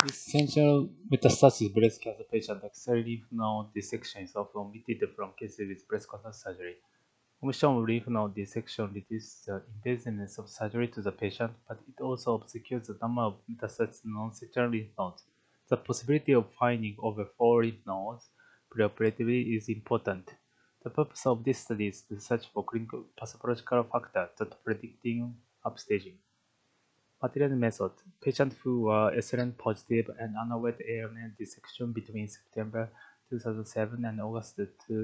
Essential metastatic breast cancer patient axillary lymph node dissection is often omitted from cases with breast cancer surgery. Omission of lymph node dissection reduces the invasiveness of surgery to the patient, but it also obscures the number of metastatic non-central lymph nodes. The possibility of finding over 4 lymph nodes preoperatively is important. The purpose of this study is to search for clinical pathological factors that predicting upstaging. Material method: patients who were SLN positive and underwent ALN dissection between September 2007 and August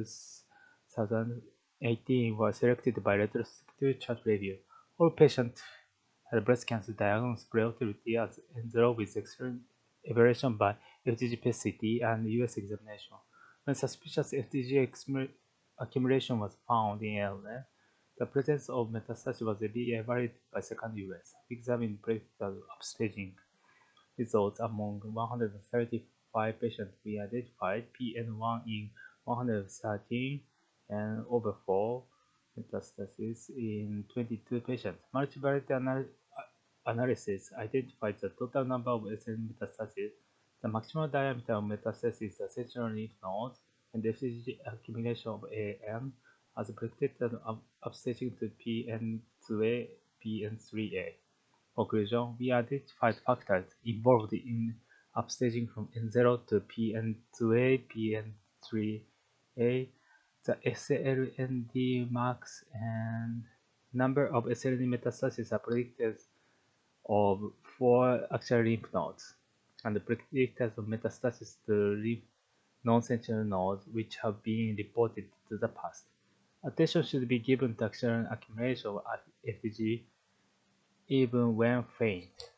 2018 were selected by retrospective chart review. All patients had breast cancer diagnosed preoperatively as N0 with excellent evaluation by FDG PET-CT and US examination. When suspicious FDG accumulation was found in ALN, the presence of metastasis was re-evaluated by second US. We examined breakthrough upstaging results among 135 patients. We identified PN1 in 113 and over 4 metastases in 22 patients. Multivariate analysis identified the total number of SN metastases, the maximum diameter of metastasis is the central lymph nodes, and the FCG accumulation of AM as predicted upstaging to PN2A, PN3A. Conclusion: we identified factors involved in upstaging from N0 to PN2A, PN3A, the SLND max and number of SLND metastases are predicted of 4 lymph nodes, and the predictors of metastasis to lymph non-sentinel nodes which have been reported to the past. Attention should be given to axillary accumulation of FDG even when faint.